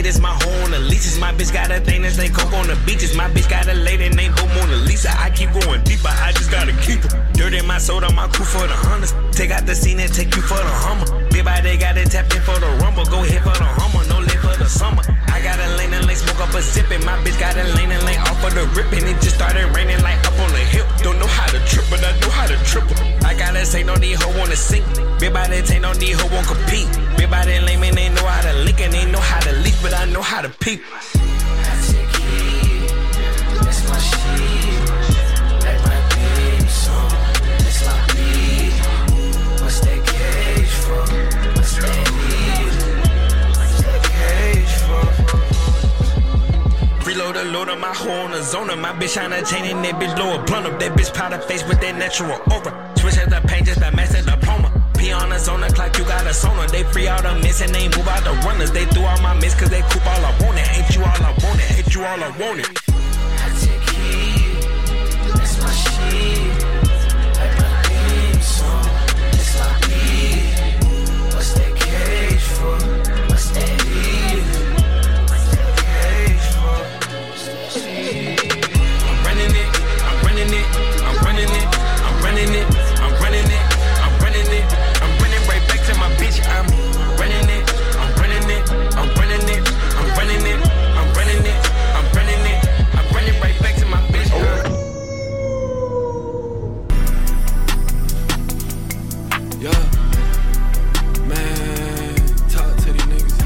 it, it's my home. The leases, my bitch got a thing that's named Coke on the beaches. My bitch got a lady named Bo Mona Lisa. I keep going deeper, I just gotta keep her. Dirt in my soda, my crew for the hunters. Take out the scene and take you for the Hummer. Big body got it tapped in for the rumble. Go hit for the Hummer, no late for the summer. I got a lane and lane, smoke up a zippin'. My bitch got a lane and lane off of the rippin'. It just started raining like up on the hill. Don't know how to trip, but I know how to triple. I gotta say no need hoe wanna sink. Big body take no need hoe won't compete. Big body lame and they know how to link and they know how to leak, but I know how to peep. I take heat, that's my shit. Like my theme song, that's my beat. What's that cage for? What's that heat? What's that cage for? Reload a load of my hoe on the zona. My bitch on a chain and that bitch blow a blunt up. That bitch powder face with that natural aura. Switch at the paint just to match the diploma. P on the zona clock, you got a sonar. They free out the miss and they move out the runners. They threw all my miss cause they coop all I want it. Ain't you all I want it, ain't you all I want it. I take heat, that's my shit. Like my theme song, that's my beat. What's that cage for? What's that heat? What's that cage for? What's that shit? I'm running it, I'm running it, I'm running it, I'm running it, I'm running it, I'm running it. I'm running right back to my bitch. I'm running it, I'm running it, I'm running it, I'm running it, I'm running it, I'm running it, I'm running right back to my bitch. Yeah, man, talk to these niggas.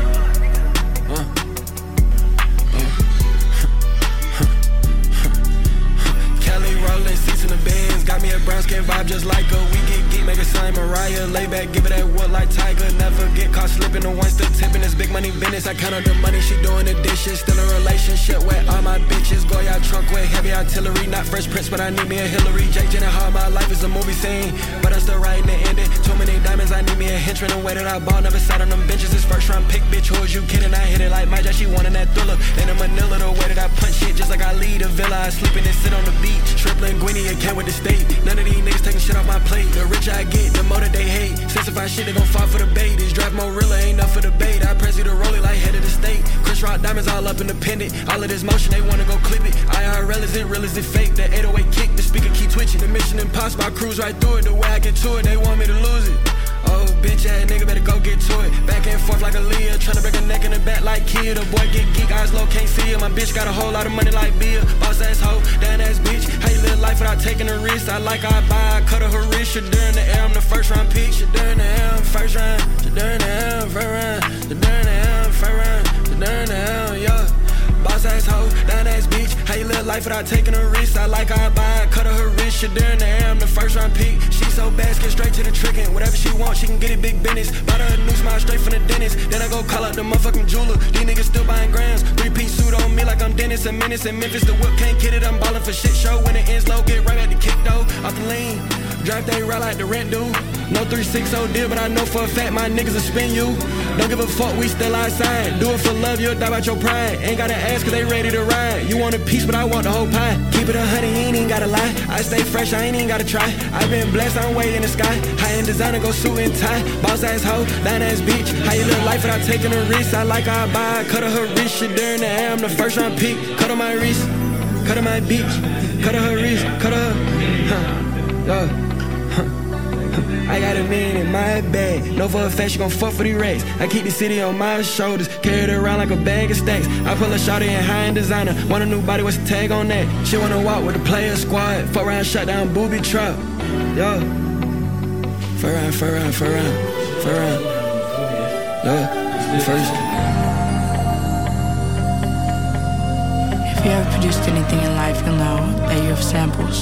Kelly rolling seats in the Benz, got me a brown skin vibe just like her. We get geek, make it sign Mariah. Lay back, give it that wood like Tiger. Never get caught slipping. The one still tipping. This big money business. I count up the money, she doing the dishes. Still a relationship with all my bitches. Go y'all trunk with heavy artillery. Not Fresh Prince, but I need me a Hillary. Jake Gyllenhaal, my life is a movie scene, but I'm still writing the ending. Too many diamonds, I need me a henchman. The way that I ball, never sat on them benches. This first round pick, bitch, who is you kidding? I hit it like my Jack, she wanted that thriller. In a Manila, the way that I punch shit, just like I lead a villa. I sleep in and sit on the beach. Tripling Gwynny and came with the state. None of these niggas taking shit off my plate. The richer I get, the more that they hate. Sensified shit, they gon' fall for the bait. This draft more real, ain't enough for the bait. I press you to roll it like head of the state. Chris Rock diamonds all up independent. All of this motion, they wanna go clip it. IRL is it real, is it fake? The 808 kick, the speaker keep twitching. The Mission Impossible, I cruise right through it. The way I get to it, they want me to lose it. Oh, bitch ass nigga, better go get to it. Back and forth like a Leah, tryna break a neck in the back like Kia. The boy get geek, eyes low, can't see her. My bitch got a whole lot of money like Bill. Boss ass hoe, down ass bitch. How you live life without taking a risk? I like I buy, I cut her wrist. Shit during the air, I'm the first round pick. Shit during the air, I'm first round. Shit during the air, I'm first round. Shit during the air, I'm first round. Shit during the air, yeah. Boss ass hoe, down ass bitch. How you live life without taking a risk? I like I buy, I cut her wrist. Shit during the air, I'm the first round pick. She so bad, get straight to the trick. And whatever she wants, she can get it big business. Bought her a new smile straight from the dentist. Then I go call up the motherfucking jeweler. These niggas still buying grams. 3-piece suit on me like I'm Dennis. A menace in Memphis. The whip can't get it. I'm ballin' for shit show. When it ends low, get right at the kick though. Off the lean. Drive they ride like the rent dude. No 360 deal, but I know for a fact my niggas will spin you. Don't give a fuck, we still outside. Do it for love, you'll die about your pride. Ain't gotta ask cause they ready to ride. You want a piece, but I want the whole pie. Keep it 100, you ain't even gotta lie. I stay fresh, I ain't even gotta try. I've been blessed, I'm way in the sky. High-end designer, go suit and tie. Boss ass hoe, down ass bitch. How you live life without taking a risk? I like I buy, cut her wrist. Shit during the air, I'm the first round pick. Cut her my wrist, cut her my bitch. Cut her wrist, cut her, I got a million in my bag. Know for a fact she gon' fuck for the racks. I keep the city on my shoulders, carry it around like a bag of stacks. I pull a shawty in high-end designer. Want a new body, what's the tag on that? She wanna walk with the player squad. Fuck around, shut down, booby trap. Yo. Fur round. Yeah, first. If you ever produced anything in life, you'll know that you have samples.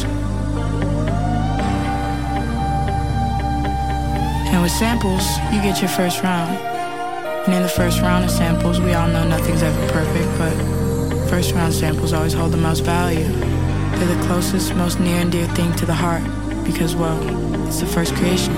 And with samples, you get your first round. And in the first round of samples, we all know nothing's ever perfect, but first round samples always hold the most value. They're the closest, most near and dear thing to the heart because, well, it's the first creation.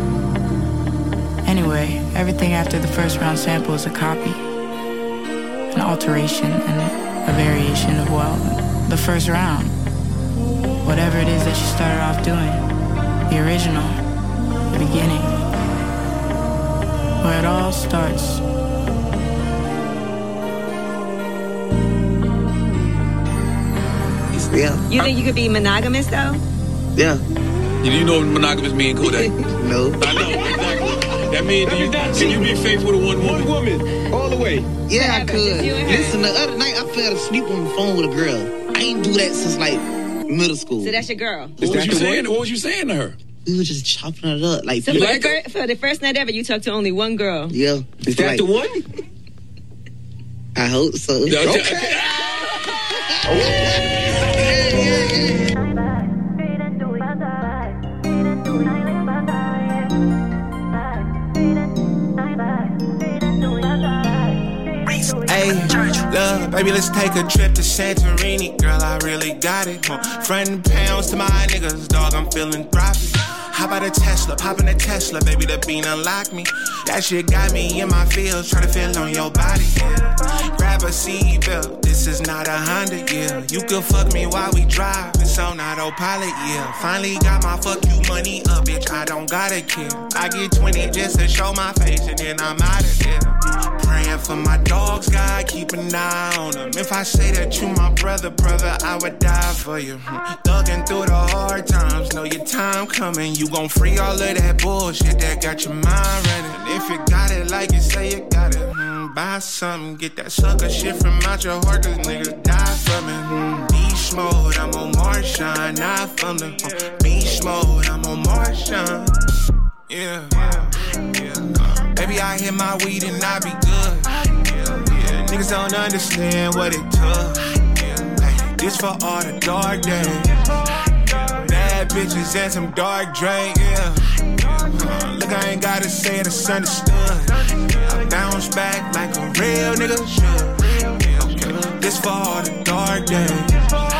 Anyway, everything after the first round sample is a copy, an alteration, and a variation of, well, the first round. Whatever it is that you started off doing, the original, the beginning. Where it all starts Yeah. You think you could be monogamous though? Yeah. You know what monogamous mean, Kodak? No. I know, exactly. That means can you be faithful to one woman? One woman, all the way. Yeah, I could. Listen, the other night I fell asleep on the phone with a girl. I ain't do that since like middle school. So that's your girl. What was you saying to her? We were just chopping it up. Like, so for the first night ever, you talked to only one girl. Yeah. Is that the one? I hope so. Okay. Hey, love, baby, let's take a trip to Santorini. Girl, I really got it. Frontin' pounds to my niggas, dog, I'm feeling thriving. Hop out a Tesla, pop in a Tesla, baby, the bean unlock me. That shit got me in my feels, try to feel on your body, yeah. Grab a seatbelt, this is not a Honda, yeah. You can fuck me while we drive, it's on autopilot, yeah. Finally got my fuck you money up, bitch, I don't gotta kill. I get 20 just to show my face and then I'm out of here. Praying for my dogs, God, keep an eye on them. If I say that you my brother, I would die for you. Thugging through the hard times, know your time coming. You gon' free all of that bullshit that got your mind running. And if you got it like you say you got it, buy something, get that sucker shit from out your heart, cause niggas die from it. Beast mode, I'm on Marshawn, not from the beast mode, I'm on Marshawn. Yeah. Baby, I hit my weed and I be good. Yeah. Niggas don't understand what it took. Hey, this for all the dark days. Bad bitches and some dark drink, yeah. Look, I ain't gotta say it, it's understood. I bounce back like a real nigga should. This for all the dark days.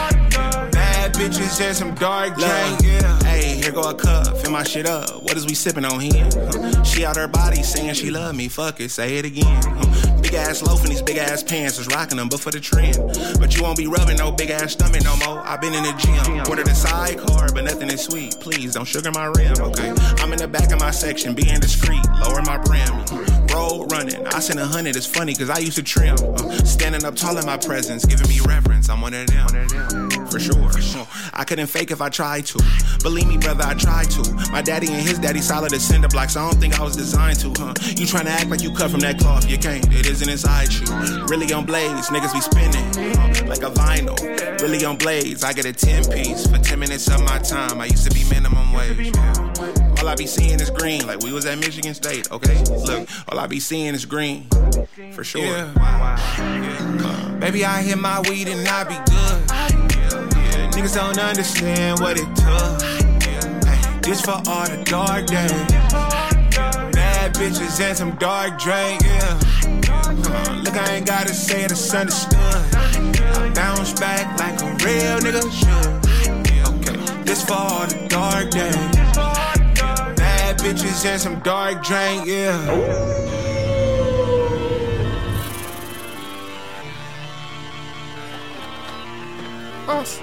Bad bitches and some dark drink, yeah. Hey, here go a cup, fill my shit up. What is we sipping on here? She out her body saying she love me, fuck it, say it again. Big ass loaf in these big ass pants, was rocking them, but for the trend. But you won't be rubbing no big ass stomach no more. I've been in the gym, ordered a sidecar, but nothing is sweet. Please don't sugar my rim, okay? I'm in the back of my section, being discreet, lower my brim. Road running, I sent 100, it's funny cause I used to trim. Standing up tall in my presence, giving me reverence, I'm one of them. For sure. I couldn't fake if I tried to. Believe me, brother, I tried to. My daddy and his daddy solid as cinder blocks. I don't think I was designed to, You tryna act like you cut from that cloth, you can't. It isn't inside you. Really on blades, niggas be spinning like a vinyl. Really on blades, I get a 10-piece for 10 minutes of my time. I used to be minimum wage. All I be seeing is green, like we was at Michigan State, okay? Look, all I be seeing is green, for sure. Yeah. Baby, I hit my weed and I be good. Niggas don't understand what it took. Hey, this for all the dark days. Bad bitches and some dark drink, yeah. Look, I ain't gotta say it, it's understood. I bounce back like a real nigga should. Okay, this for all the dark days. Bad bitches and some dark drink, yeah. Us.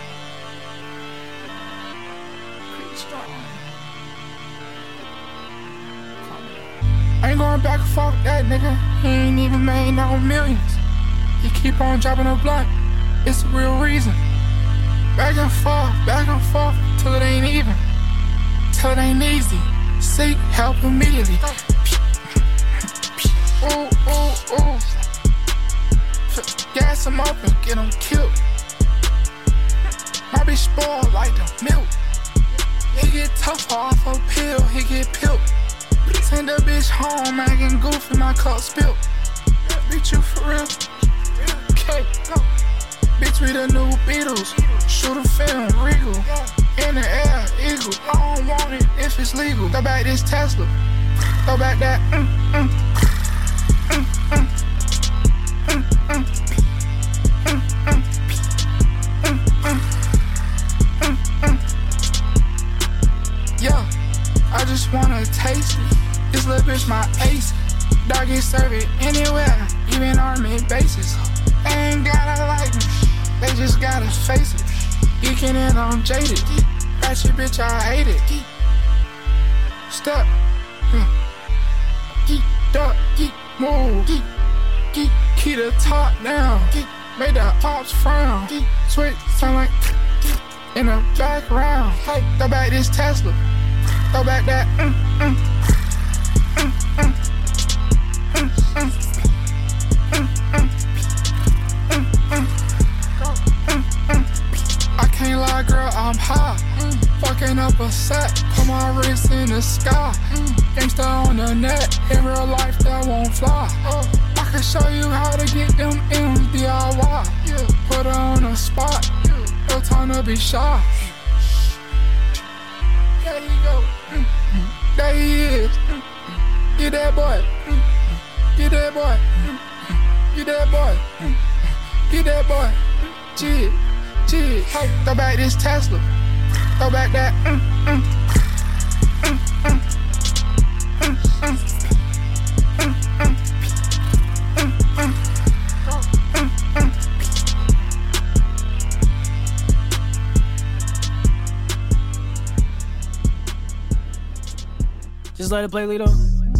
I ain't going back and forth with that nigga. He ain't even made no millions. He keep on dropping a blunt. It's the real reason. Back and forth, till it ain't even. Till it ain't easy. Seek help immediately. Ooh, ooh, ooh. Gas him up and get him killed. My bitch spoiled like the milk. He get tougher off a pill, he get pilled. Send a bitch home, acting goofy, my cup spilled. Bitch, you for real? Okay, go. Bitch, we the new Beatles. Shoot a film, regal. In the air, eagle. I don't want it if it's legal. Throw back this Tesla. Throw back that, Yeah, I just wanna taste it. This little bitch my ace. Dog get serve it anywhere, even army bases. They ain't gotta like me, they just gotta face it. Geeking in on jaded. Ratchet bitch, I hate it. Step. Geek, duck, geek, move. Geek, geek, keep the top down. Geek, make the cops frown. Switch sound like in the background. Hey, throw back this Tesla. Throw back that. I can't lie, girl, I'm high. Fucking up a set, put my wrist in the sky. Gangsta on the net, in real life that won't fly. I can show you how to get them M's DIY. Put her on the spot, no time to be shy. There he go, there he is. Get that boy, get that boy, get that boy, get that boy. Jig, jig, hey, throw back this Tesla. Throw back that. Just let it play, Lito.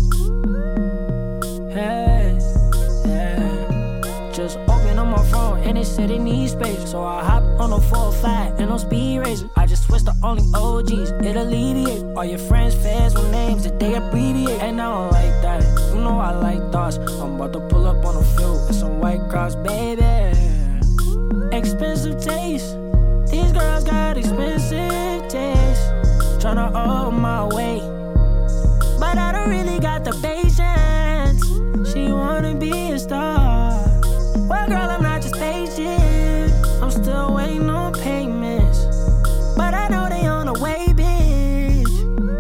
Hey, yeah. Just open up my phone and it said it needs space. So I hop on a 405 and no speed racer. I just switched to only OGs, it alleviate. All your friends, fans with names that they abbreviate. And I don't like that, you know I like thoughts. I'm about to pull up on a field with some white cross, baby. Expensive taste, these girls got expensive taste. Tryna owe my way, but I don't really got the patience. She wanna be a star. Well, girl, I'm not just patient. I'm still waiting on payments, but I know they on the way, bitch.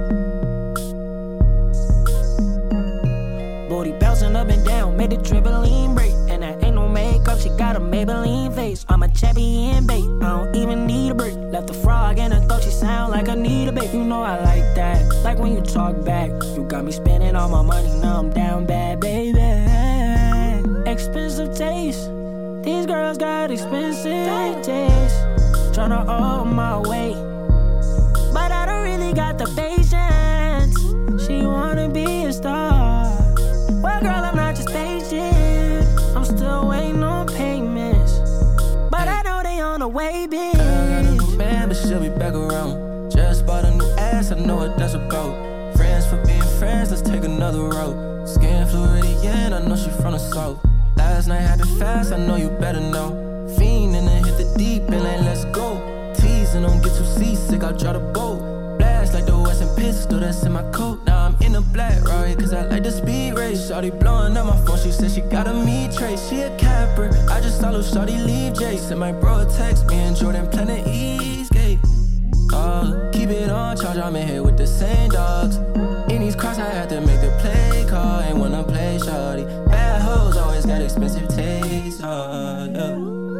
Booty bouncing up and down, made the trampoline break. And that ain't no makeup, she got a Maybelline face. I'm a champion, babe, I don't even need a break. Left the frog in her throat, she sound like Anita, babe. You know I like that, like when you talk back. You got me spending all my money, now I'm down bad, baby. Expensive taste, these girls got expensive taste. Tryna owe my way, but I don't really got the patience. She wanna be a star. Well, girl, I'm not just patient. I'm still waiting on payments, but I know they on the way, bitch. Girl got a new man, but she'll be back around. Just bought a new ass, I know what that's about. Friends for being friends, let's take another route. Skin Floridian, I know she from the south. Last night happened fast, I know you better know. Fiend and then hit the deep and then let's go. Teasing, don't get too seasick, I'll draw the boat. Blast like the Western pistol that's in my coat. Now I'm in a black Rari, cause I like the speed race. Shawty blowing up my phone, she said she got a meat trace. She a capper, I just saw little shawty leave Jace. And my bro text me and Jordan Planet Eastgate. Keep it on charge, I'm in here with the same dogs. In these cross, I had to make the play call. Ain't wanna play shawty. Bad hoes always got expensive taste. Yeah.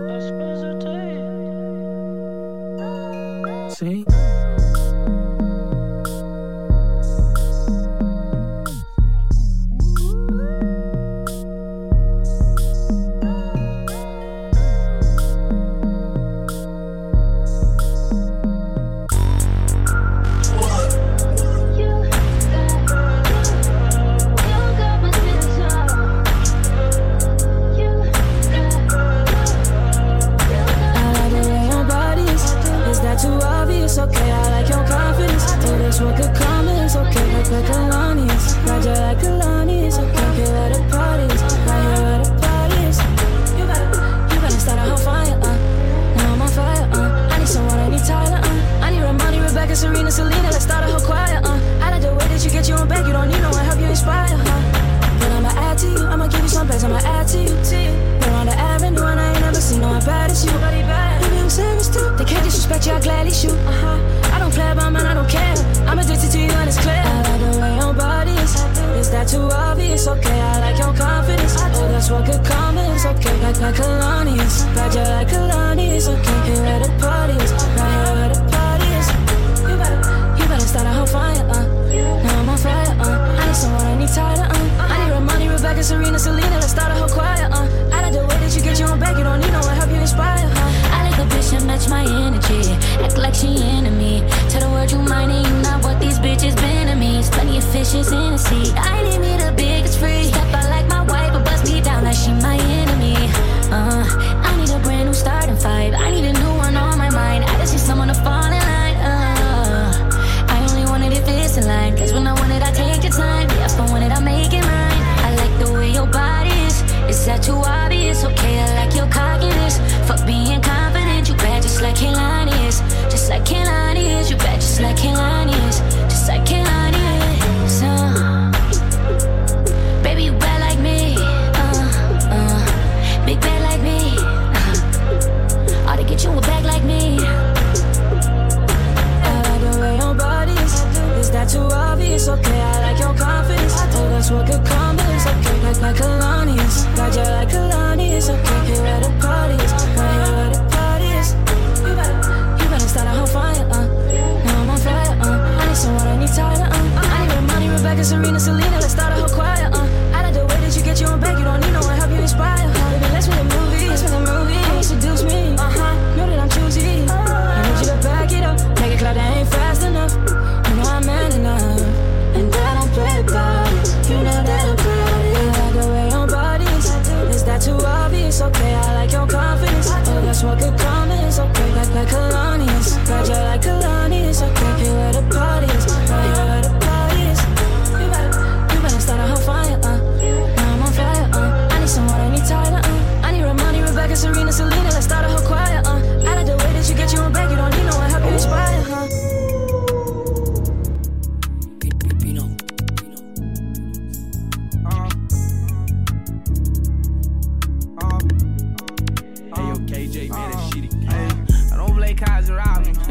See? It's okay, I like your confidence. Oh, this what could come is okay. Like Kalani's, Roger like Kalani's. Okay, feel at the parties, right here at the parties. You better start a whole fire, Now I'm on fire, I need someone, I need Tyler, I need Ramani, Rebecca, Serena, Selena. Let's start a whole choir, I like the way that you get you on back. You don't need no one, help you inspire, But I'ma add to you, I'ma give you some bags, I'ma add to you. We're on the avenue and I ain't never seen no one bad as you. Nobody bad. Baby, I'm serious too. They can't disrespect you, I gladly shoot. I don't play about man, I don't care. I'm addicted to you and it's clear. I like the way your body is that too obvious? Okay, I like your confidence. Oh, that's what could come is okay. Like Kalani's, Roger like Kalani's. Okay, here at the parties, right here at the parties. You better start a whole fire, Now I'm on fire, I need someone, I need Tyler, I need Ramani, Rebecca, Serena, Selena. Let's start a whole choir, I like the way that you get you on back. You don't need no one, help you inspire, I like a bitch that match my energy. Act like she into me. Tell the world you mine and you not what these bitches been to me. Plenty of fishes in the sea. I need me the biggest free. Step out like my wife, but bust me down like she my enemy. I need a brand new style.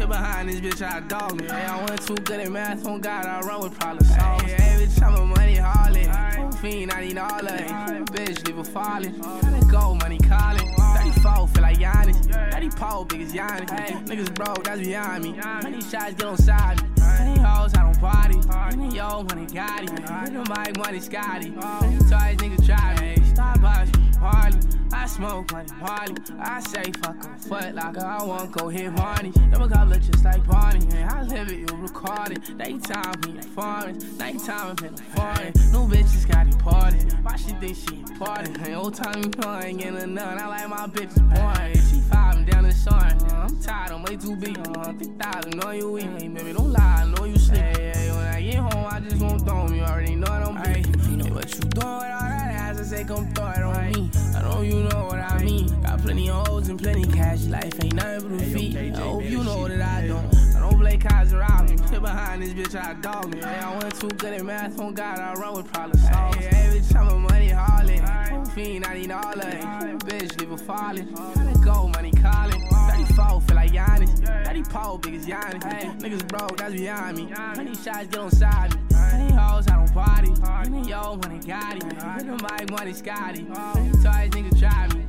behind this bitch, I dog me. Hey, I wasn't too good at math, on God, I run with problem solvers. Hey, every time I'm money hauling, fiend, I need all of it. Bitch, leave her falling. Gotta go, money calling. 34, feel like Giannis. 30 pole, big as Giannis. Hey, niggas broke, that's behind me. Many shots get on side me. Many hoes, I don't party. Many yo, money got it. Many mic, money Scotty. Many toys, niggas try me. Starbucks, party. I smoke money, party. I say fuck a foot locker. I won't go hit money. Never got look just like party. I live it, you record it. Daytime, me the foreign. Nighttime, I'm in the foreign. New bitches got deported. Why she think she important? Hey, old time, you know I ain't getting none. I like my bitches boring. She 5 and down the sun. I'm tired, I'm way too big. 3,000, know you weak. Hey, baby, don't lie, I know you sleep. Hey, when I get home, I just won't throw me. You already know I don't be. Hey, what you doing with all that ass? I say, come throw it on me. I know you know what I mean. Got plenty of hoes and plenty cash. Life ain't nothing but a feet. I hope you know that I don't play cards around me. Sit behind this bitch, I dog me. Hey, I wasn't too good at math, on God, I run with problem solvers. Hey, every time I'm money hauling, fiend, I need all of it. Bitch, leave her falling. Gotta go, money calling. 34, feel like Giannis. 30 pole, big as Giannis. Hey, niggas broke, that's behind me. Many shots get on side me. Many hoes, I don't party. Many yo, money got it. Many mic, money Scotty. Many toys, niggas try me.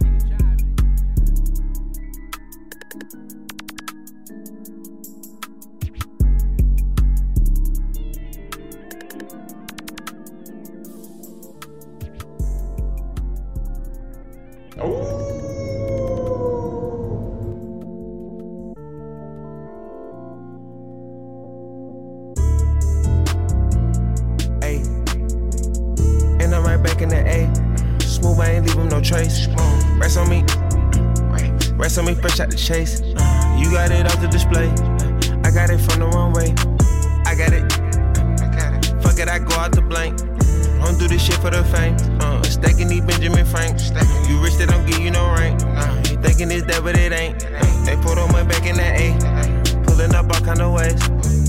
Trace, rest on me, fresh out the chase. You got it off the display. I got it from the runway. I got it. Fuck it, I go out the blank. Don't do this shit for the fame. Stacking these Benjamin Franks. You rich, they don't give you no rank. You thinking it's that, but it ain't. They put on my back in that A. Pulling up all kind of ways.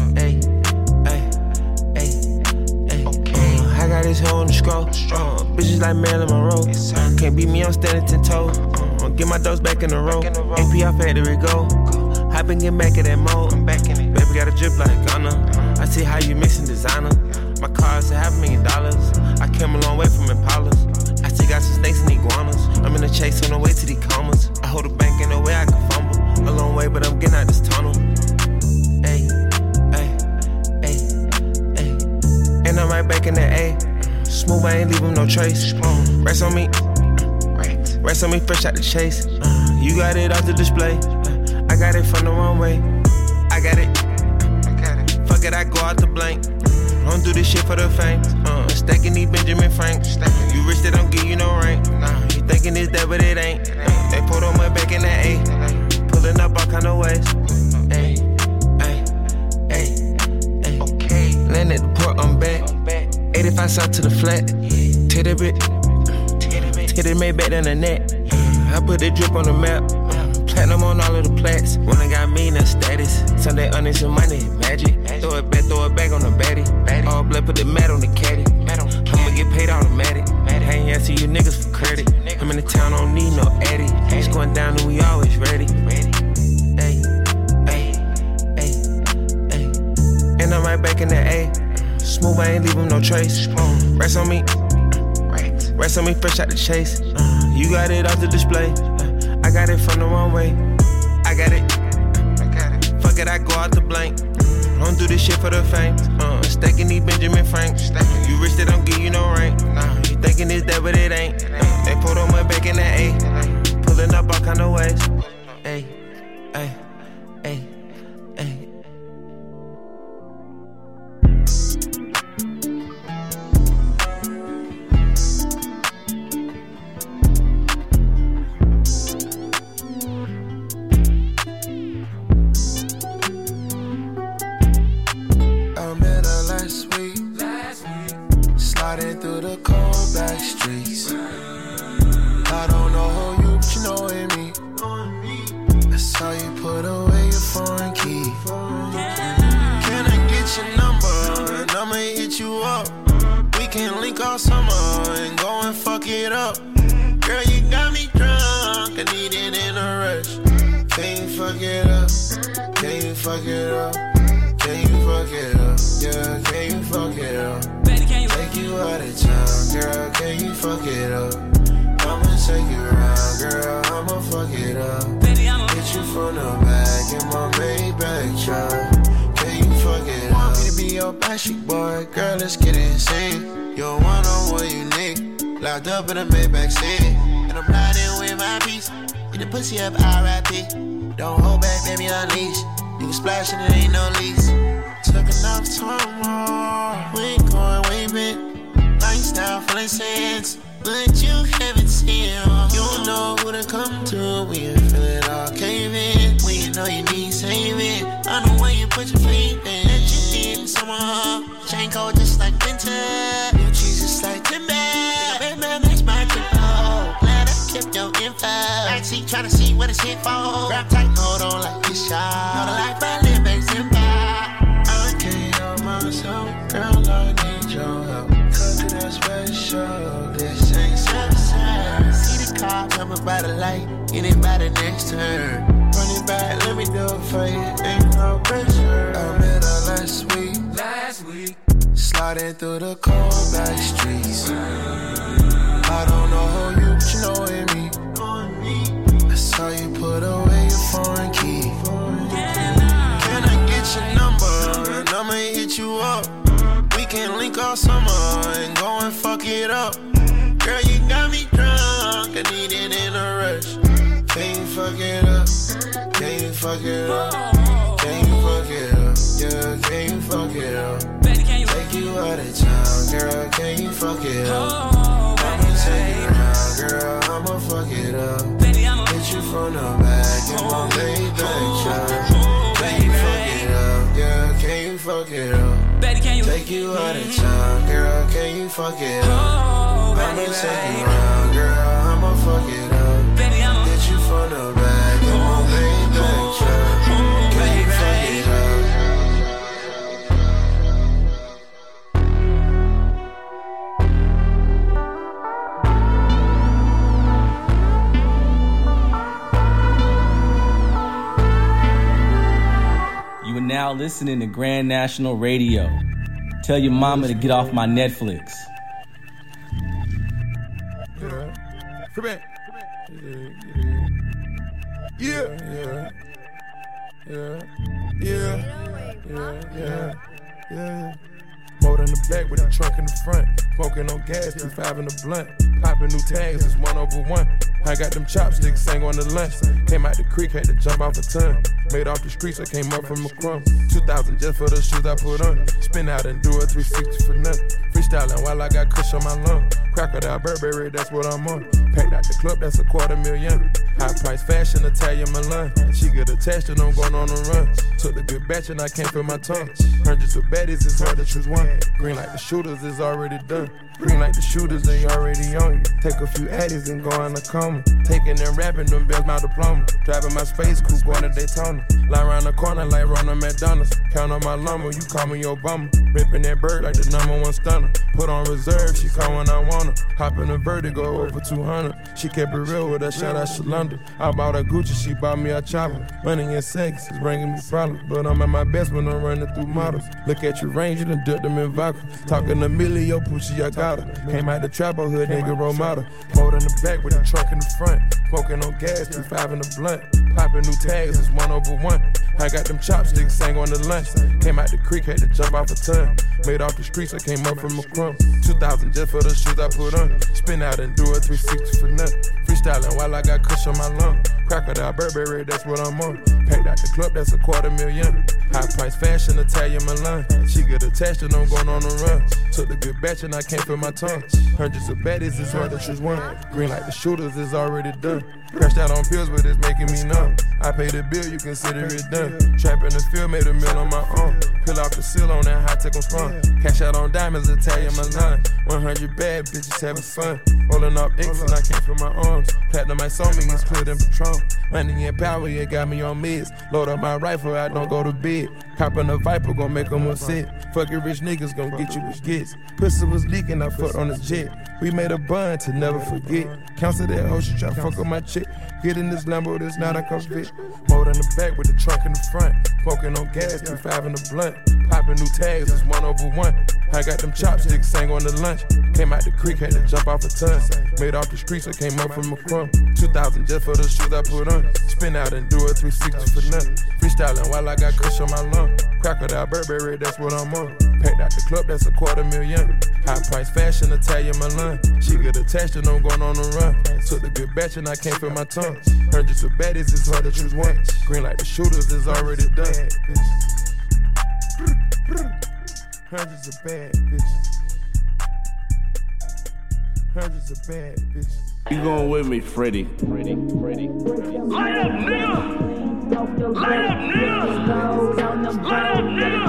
I got this hoe on the scroll. Bitches like Marilyn Monroe. Can't beat me, I'm standing 10 toes. Get my dose back in the row. AP off factory go. Hop and get back in that mode. Baby got a drip like Ghana. I see how you mixing designer. My car is $500,000. I came a long way from Impalas. I still got some snakes and iguanas. I'm in the chase on the way to the commas. I hold a bank in the way I can fumble. A long way, but I'm getting out this tunnel. And I'm right back in the A. Smooth, I ain't leaving no trace. Rest on me, fresh out the chase. You got it off the display. I got it from the runway. I got it. Fuck it, I go out the blank. Don't do this shit for the fame. Stacking these Benjamin Franks. You rich, they don't give you no rank. You thinking it's that, but it ain't. They put on my back in that A. Pulling up all kind of ways. Land at the port, I'm back. 85 south to the flat. Titty bit. Titty made back down the neck. I put the drip on the map. Platinum on all of the plats. When I got me, that's status. Sunday earnings and money, magic. Throw it back on the baddie. All blood, put the mat on the caddy. I'ma get paid automatic. I ain't asking you niggas for credit. I'm in the town, don't need no addy. It's going down and we always ready. And I'm right back in the A. Smooth, I ain't leaving no trace. Rest on me, fresh out the chase. You got it off the display. I got it from the runway. I got it. Fuck it, I go out the blank. Don't do this shit for the fame. Stacking these Benjamin Franks. You rich, they don't give you no rank. You thinking it's that, but it ain't. They put on my back in that A. Pulling up all kind of ways. fuck it up? Can you fuck it up? Yeah, can you fuck it up? Take you out of town, girl, can you fuck it up? I'ma take you around, girl, I'ma fuck it up. Hit you from the back in my Maybach truck. Can you fuck it up? Want me to be your backstreet boy, girl, let's get it insane. You're one-on-one unique, locked up in a Maybach city. And I'm riding with my piece, get the pussy up, R.I.P. Don't hold back, baby, unleash. You can splash and it ain't no lease. Took enough time, we ain't going way back. Lifestyle full of sense, but you haven't seen it all. You don't know who to come to when you feel it all caving. When you know you need saving, I know where you put your faith in. That you need someone, chain cold just like winter, blue cheese just like timber. Baby, makes my tempo. Glad I kept your info. Backseat tryna see what it's hit for. Grab tight, hold on like this shot. Know the life I live ain't simple. I can't help myself, girl, I need your help. Cause that's special, this ain't success. See the car coming by the light, get it by the next turn. Run it back, let me do it for you, ain't no pressure. I met her last week. Sliding through the cold back streets. I don't know you, but you know me. I saw you put away your foreign key. Can I get your number and I'ma hit you up? We can link all summer and go and fuck it up. Girl, you got me drunk, I need it in a rush. Can you fuck it up? Can you fuck it up? Can you fuck it up? Yeah, can you fuck it up? Take you out of town, girl, can you fuck it up? I'ma take you around, girl, I'ma fuck it up. Hit you from the back in my Maybach truck. Can you fuck it up? Yeah, can you fuck it up? Take you out of town, girl, can you fuck it up? I'ma take you around, girl, I'ma fuck it up. Hit you from the back in my Maybach truck. Can you fuck it up? You are now listening to Grand National Radio. Tell your mama to get off my Netflix. Yeah. Motor in the back with the trunk in the front. Smoking on gas, 2.5 in the blunt. Popping new tags, it's 1/1. I got them chopsticks, sang on the lunch. Came out the creek, had to jump off a ton. Made off the streets, I came up from a crumb. 2,000 just for the shoes I put on. Spin out and do a 360 for nothing. Freestyling while I got kush on my lung. Crocodile Burberry, that's what I'm on. Packed out the club, that's $250,000. High price fashion, Italian Milan. She get attached and I'm going on a run. Took the good batch and I can't feel my tongue. Hundreds of baddies, it's hard to choose one. Green like the shooters, is already done. Green like the shooters, they already on you. Take a few addies and go in the coma. Taking and rapping, them bells my diploma. Driving my space coupe, going to Daytona. Lie around the corner like Ronald McDonald's. Count on my lumber, you call me your bummer. Ripping that bird like the #1 stunner. Put on reserve, she call when I want her. Hop in a Vertigo over 200. She kept it real with her, shout out Shalonda. I bought a Gucci, she bought me a chopper. Money and sex is bringing me problems, but I'm at my best when I'm running through models. Look at your range, you done dipped them in vodka. Talking a million, yo, Poochie, I got her. Came out the trap, hood nigga, role model. Motor in the back with the trunk in the front. Smoking on gas, 2.5 in the blunt. Popping new tags, it's 1/1. I got them chopsticks, sang on the lunch. Came out the creek, had to jump off a ton. Made off the streets, I came up from a crumb. 2,000 just for the shoes I put on. Spin out and do a 360 for nothing. Freestyling while I got kush on my lung. Crocodile Burberry, that's what I'm on. Packed out the club, that's $250,000. High price fashion, Italian Milan. She get attached and I'm going on a run. Took the good batch and I can't feel my tongue. Hundreds of baddies, it's hard to choose one. Green like the shooters, is already done. Crashed out on pills, but it's making me numb. I paid the bill, you consider it done. Trap in the field, made a meal on my own. Peel off the seal on that high tech on sprung. Cash out on diamonds, Italian Milan. 100 bad bitches having fun. Rolling off X and I can't feel my arms. Platinum ice on me, it's clear than Patron. Money and power, it got me on meds. Load up my rifle, I don't go to bed. Copping a Viper, gon' make them upset. Fucking rich niggas gon' get you with gets. Pussy was leaking, I fucked on the jet. We made a bond to never forget. Cancel that hoe, she try fuck on my chick. Get in this Lambo, this not a convict. Mold in the back with the trunk in the front. Smoking on gas, 2.5 in the blunt. Popping new tags, it's 1/1. I got them chopsticks, sang on the lunch. Came out the creek, had to jump off a ton. Made off the streets, I came up from a crumb. 2,000 just for the shoes I put on. Spin out and do a 360 for nothing. Freestyling while I got kush on my lung. Crocodile Burberry, that's what I'm on. Packed out the club, that's $250,000. High price fashion, Italian Milan. She get attached and I'm going on the run. Took the good batch and I can't feel my tongue. Hundreds of baddies, it's hard to choose one. Green like the shooters is already done. Hundreds of bad bitches. Hundreds of bad bitches. You going with me, Freddie? Freddie. Light up, nigga! Light up, nigga! Light up, nigga!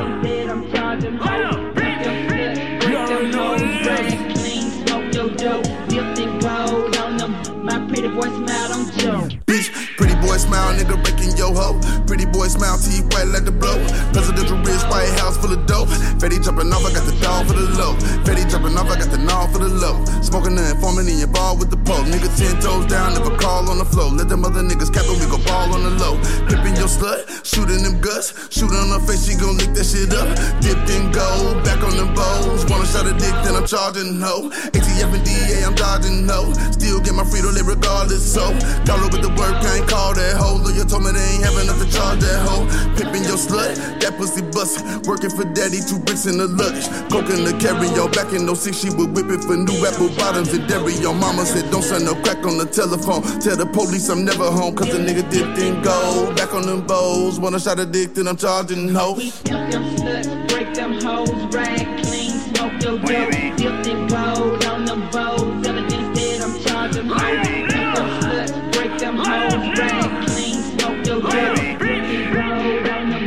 Light up, bitch! You already know what it is. Smoke your dope, dipped in gold on them. My pretty boy smiled on Joe. Bitch, pretty boy smile, nigga breaking your hoe. Pretty boy smile, teeth white like the blow. Presidential wrist, White House full of dope. Fetty jumping off, I got the dog for the low. Fetty jumping off, I got the knob for the low. Smoking the informant in your ball with the pole. Nigga 10 toes down, never call on the floor. Let them other niggas cap it, we go ball on the low. Pippin' your slut, shooting them guts. Shooting on her face, she gon' lick that shit up. Dipped in gold, back on them bowls. Wanna shot a dick, then I'm charging ho. ATF and DA, I'm dodging no. Still get my Frito Lay regardless, so dollar with the work, I ain't call that hoe. Lawyer told me they ain't have enough to charge that hoe. Pippin' your slut, that pussy bustin'. Working for daddy, 2 bricks in the luggage. Coking the carry-on, back in 06, she would whip it for new apple bottoms and dairy. Your mama said don't send no crack on the telephone. Tell the police I'm never home, cause the nigga dipped in gold. Back on them bowls, wanna shot a dick, then I'm charging ho. We smoke them sluts, break them hoes, rag clean, smoke your dope, dipped in gold on them bowls. Evidence said I'm charging ho. Smoke them sluts, break them hoes, rag clean, smoke your dope, dipped in gold on them.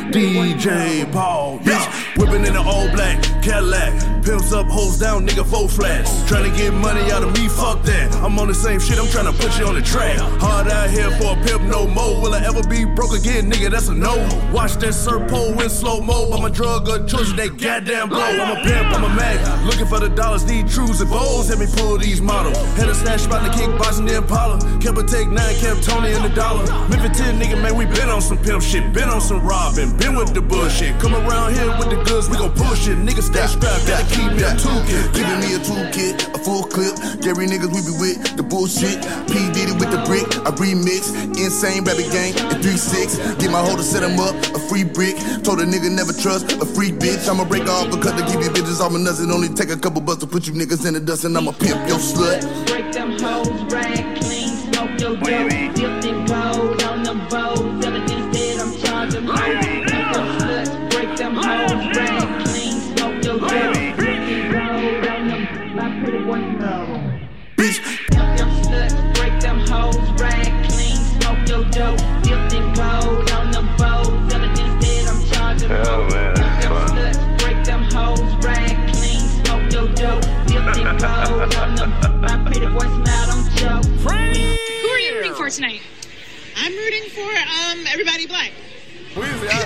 DJ Paul, bitch, whipping in an all black Cadillac. Pimps up, hoes down, nigga, 4 flats. Tryna get money out of me, fuck that. I'm on the same shit, I'm tryna put you on the track. Hard out here for a pimp, no more. Will I ever be broke again, nigga, that's a no. Watch that Serpo in slow-mo. I'm a drug of choice, they goddamn blow. I'm a pimp, I'm a mag. Looking for the dollars, need trues and bows. Let me pull these models. Had a snatch about the kickboxing, the Impala. Kept a take 9, kept Tony in the dollar. Memphis 10, nigga, man, we been on some pimp shit. Been on some robbing, been with the bullshit. Come around here with the goods, we gon' push it. Nigga stay strapped, gotta keep me a toolkit. Giving me a toolkit, a full clip. Gary niggas, we be with the bullshit. P Diddy with the brick, I remix. Insane rabbit gang at 3-6. Get my hoe to set him up, a free brick. Told a nigga never trust a free bitch. I'ma break off because to give you bitches all my nuts. It only take a couple bucks to put you niggas in the dust, and I'ma pimp your slut. Break them hoes, rag clean, smoke your dope, dipped in gold on them bowls. Evidence said I'm charging ho. Smoke them sluts, break them hoes, rag clean, smoke your dope, dipped in gold on them. My pretty boy smile. Bitch. Smoke them sluts, break them hoes, rag clean, smoke your dope, dipped in gold on them bowls. Evidence said I'm charging ho. Oh man, that's fun. Sluts, break them hoes, rag clean, smoke your dope, dipped in gold on them. My pretty boy smiled on Joe. Who are you rooting for tonight? I'm rooting for Everybody Black. Why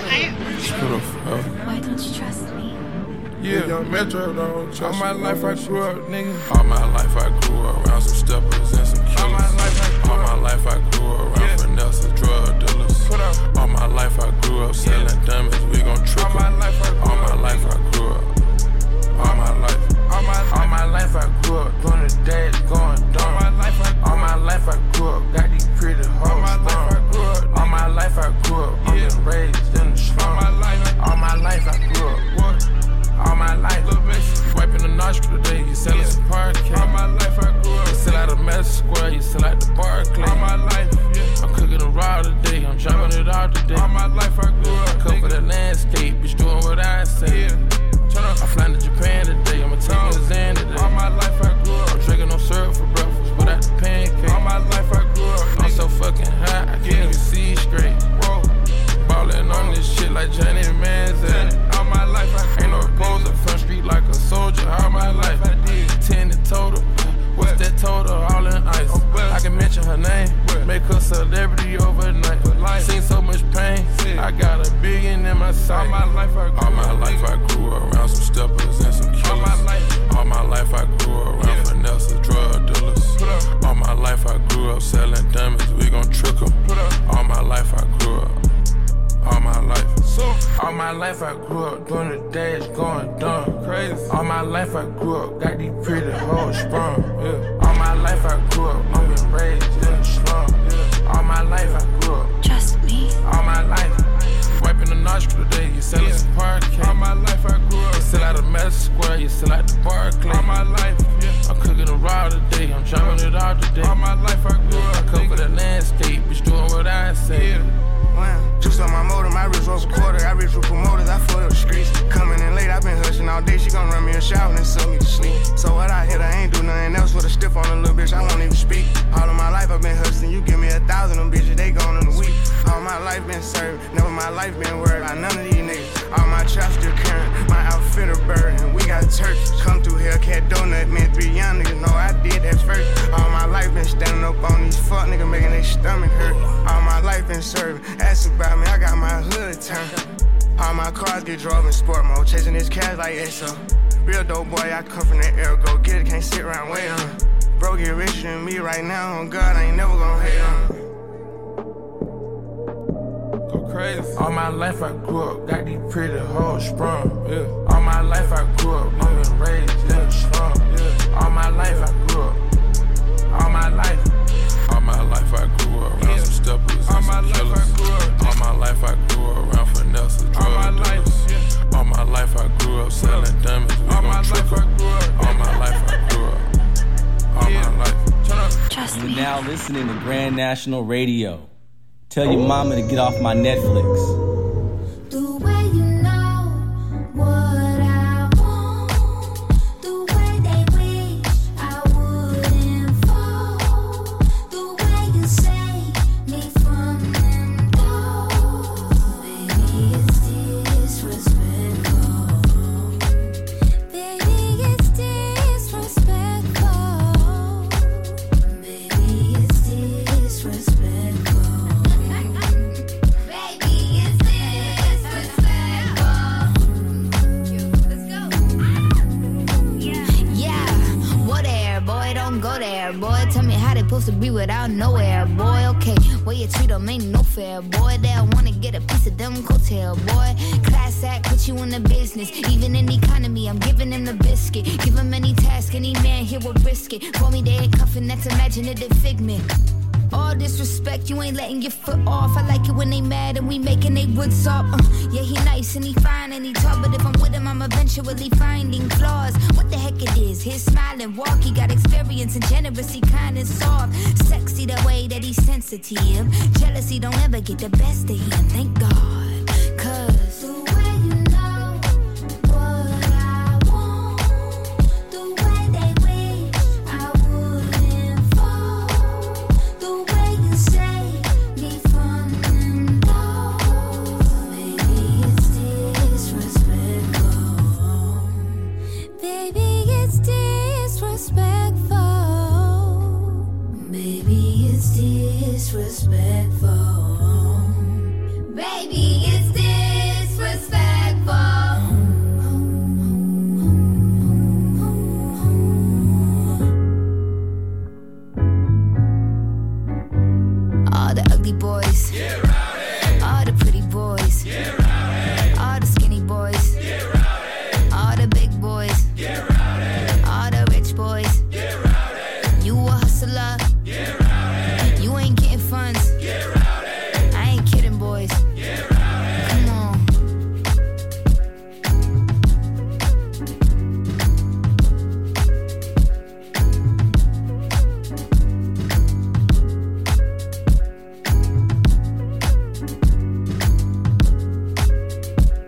don't you trust me? Yeah, young Metro don't trust. All my life I grew up, nigga. All my life I grew up around some steppers and some killers. All my life I grew up around finesse drug dealers. All my life I grew up selling dummies, we gon' triple. All my life I grew up. All my life I grew up doing the dash, going dumb. All my life I grew up, got these pretty hoes. All my life I grew up, I'm just raised in the slum. All my life I grew up. All my life, wiping the nostril today, you selling some parquet. All my life I grew up. You sell out of Madison Square, you sell out the Barclay. All my life, I'm cooking a raw today, I'm dropping it out today. All my life I grew up. Cover the landscape, bitch doing what I say. I'm flying to Japan today, I'ma take me to Zan today. All my life I grew up. I'm drinking no syrup for breakfast, without the pancake. All my life I grew up. I'm so fucking hot, I can't even see straight. Whoa. Ballin' on this shit like Johnny Manziel. All my life I ain't no reposer, front street like a soldier. All my life I did 10 in total. What's that total? All in ice. I can mention her name, make her celebrity overnight. Seen so much pain, I got my side. All my life I grew around some steppers and some killers. All my life I grew around finesse drug dealers. All my life I grew up selling diamonds, we gon' trick 'em. All my life I grew up. All my life. All my life I grew up doing the dash, going dumb, crazy. All my life I grew up, got these pretty hoes sprung. Yeah. All my life I grew up, I'm been raised in the slum. Yeah. All my life I grew up. Trust me. All my life. Wiping the nostril today, you selling some parquet. All my life I grew up. You sell out the Madison Square, you sell out the Barclay. All my life, yeah. I'm cooking a raw today, I'm dropping it all today. All my life I grew up. I come for the landscape, bitch doing what I say. Yeah. Wow. Just on my motor, my wrist was a quarter. I reach with promoters, I flood up the streets. Coming in late, I been hushing all day. She gon' run me a shower and sell me to sleep. So what I hit, I ain't do nothing else with a stiff on a little bitch. I won't even speak. All of my life I been hustling. You give me 1,000, them bitches, they gone in a week. All my life been served, never my life been worried about none of these niggas. All my traps still current, my outfit a bird. And we got turkeys. Come through here, cat donut, man. 3 young niggas know I did that first. All my life been standing up on these fuck niggas, making their stomach hurt. All my life been serving. Ask about me, I got my hood turned. All my cars get drove in sport mode, chasing this cash like ESO. Real dope boy, I come from the air, go get it, can't sit around wait on. Bro get richer than me right now, on God, I ain't never gonna hate on. Go crazy. All my life I grew up, got these pretty hoes sprung. Yeah. All my life I grew up, I'm been raised in the slum. Yeah. All my life I grew up. All my life. All my life I grew up around some steppers and some killers. All my life I grew up around finesse and drug dealers. All my life I grew up selling diamonds, we gon' trick 'em. All my life I grew up. All my life. You're now listening to Grand National Radio. Tell your mama to get off my Netflix. The way you know what I want, the way they wish I wouldn't fall, the way you save me from them doors. Baby, it's disrespectful. Baby, it's disrespectful. Baby, it's disrespectful. Go there, boy. Tell me how they supposed to be without nowhere, boy. Okay, way you treat them ain't no fair, boy. They wanna get a piece of them coattail, boy. Class act, put you in the business. Even in the economy, I'm giving them the biscuit. Give them any task, any man here will risk it. For me, they ain't cuffing, that's imaginative figment. All disrespect, you ain't letting your foot off. I like it when they mad and we making they wood soft. Yeah, he nice and he fine and he tall, but if I'm with him, I'm eventually finding flaws. What the heck it is? His smile and walk, he got experience and generous, he kind and soft. Sexy the way that he's sensitive. Jealousy don't ever get the best of him, thank God. Cause the way you know what I want, the way they wish I wouldn't fall, the way you save me from them doors. Baby, it's disrespectful. Baby, it's disrespectful. Baby, it's disrespectful. Baby, it's disrespectful. All the ugly boys, get rowdy. All the pretty boys, get rowdy. All the skinny boys, get rowdy. All the big boys, get rowdy. All the rich boys, get rowdy. You a hustler, get rowdy. You ain't getting funds, get rowdy. I ain't kidding, boys, get rowdy. Come on.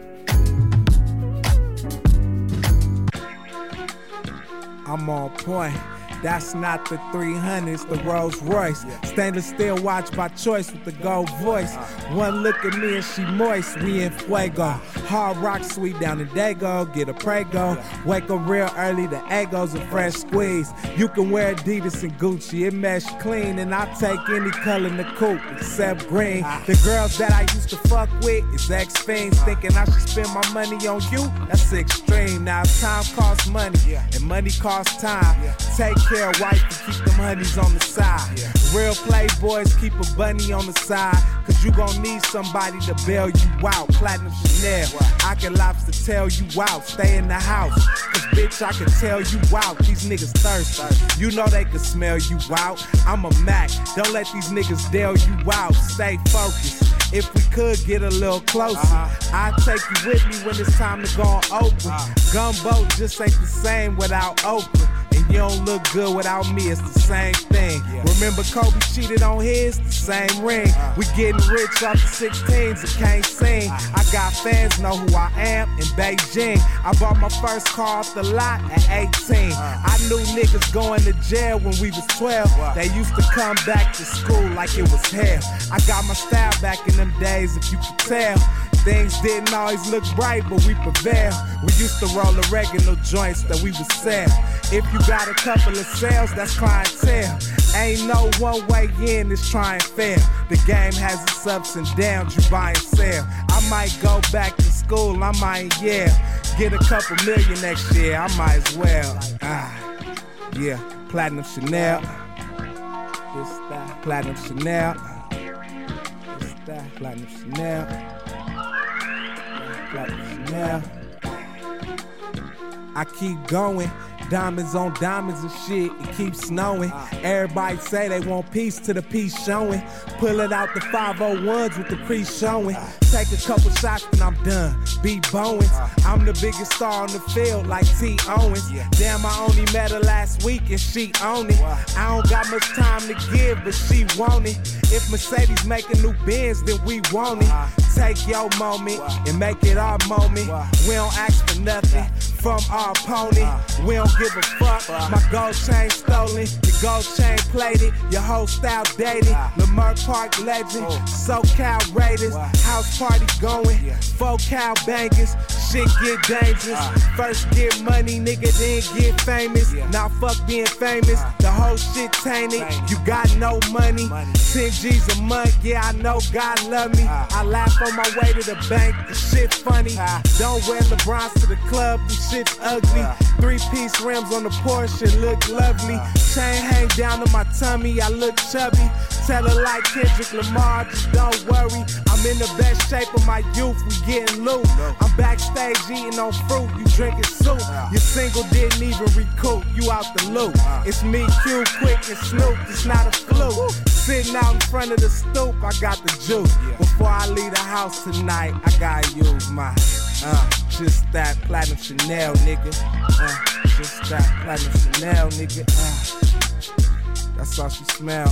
I'm on point. That's not the 300s, the Rolls Royce. Stainless steel watch by choice with the gold voice. One look at me and she moist, we in fuego. Hard rock sweet down in Dago, get a Prego. Wake up real early, the Egos a fresh squeeze. You can wear Adidas and Gucci, it mesh clean. And I take any color in the coupe except green. The girls that I used to fuck with is ex-fiends. Thinking I should spend my money on you, that's extreme. Now time costs money, and money costs time. Take care of wife and keep them honeys on the side. Real playboys keep a bunny on the side, cause you gon' need somebody to bail you out. Platinum Chanel, I can lobster tail you out. Stay in the house, cause bitch I can tell you out. These niggas thirsty, you know they can smell you out. I'm a Mac, don't let these niggas deal you out. Stay focused. If we could get a little closer, I'd take you with me when it's time to go on Oprah. Gumbo just ain't the same without Oprah. And you don't look good without me, it's the same thing. Remember Kobe cheated on his? The same ring. We getting rich off the 16s and can't sing. I got fans know who I am in Beijing. I bought my first car off the lot at 18. I knew niggas going to jail when we was 12. They used to come back to school like it was hell. I got my style back in them days, if you could tell. Things didn't always look bright, but we prevailed. We used to roll oregano joints that we would sell. If you got a couple of sales, that's clientele. Ain't no one way in, it's try and fail. The game has its ups and downs, you buy and sell. I might go back to school, I might, get a couple million next year, I might as well. Platinum Chanel. This that, Platinum Chanel. This that, Platinum Chanel. Platinum Chanel. I keep going. Diamonds on diamonds and shit, it keeps snowing. Everybody say they want peace to the peace showing. Pull it out the 501s with the crease showing. Take a couple shots and I'm done. Be Bowens. I'm the biggest star on the field like T. Owens. Damn, I only met her last week and she own it. I don't got much time to give, but she want it. If Mercedes make a new Benz, then we want it. Take your moment and make it our moment. We don't ask for nothing from our opponent. We don't give a fuck. My gold chain stolen, your gold chain plated, your whole style dated. Lamar Park legend, SoCal Raiders, house party going, 4Cal bangers. Shit get dangerous. First get money, nigga, then get famous. Now fuck being famous. The whole shit tainted. You got no money. 10 G's a month, yeah, I know God love me. I laugh on my way to the bank, the shit funny. Don't wear LeBrons to the club, the shit's ugly. 3-piece rims on the Porsche, look lovely. Chain hang down to my tummy, I look chubby. Tell her like Kendrick Lamar, just don't worry. I'm in the best shape of my youth, we getting loot. I'm backstage eating on fruit, you drinking soup. Your single didn't even recoup, you out the loop. It's me, Q, Quick, and Snoop, it's not a fluke. Sitting out in front of the stoop, I got the juice. Before I leave the house tonight, I gotta use my just that Platinum Chanel, nigga. Just that Platinum Chanel, nigga. That's all she smell.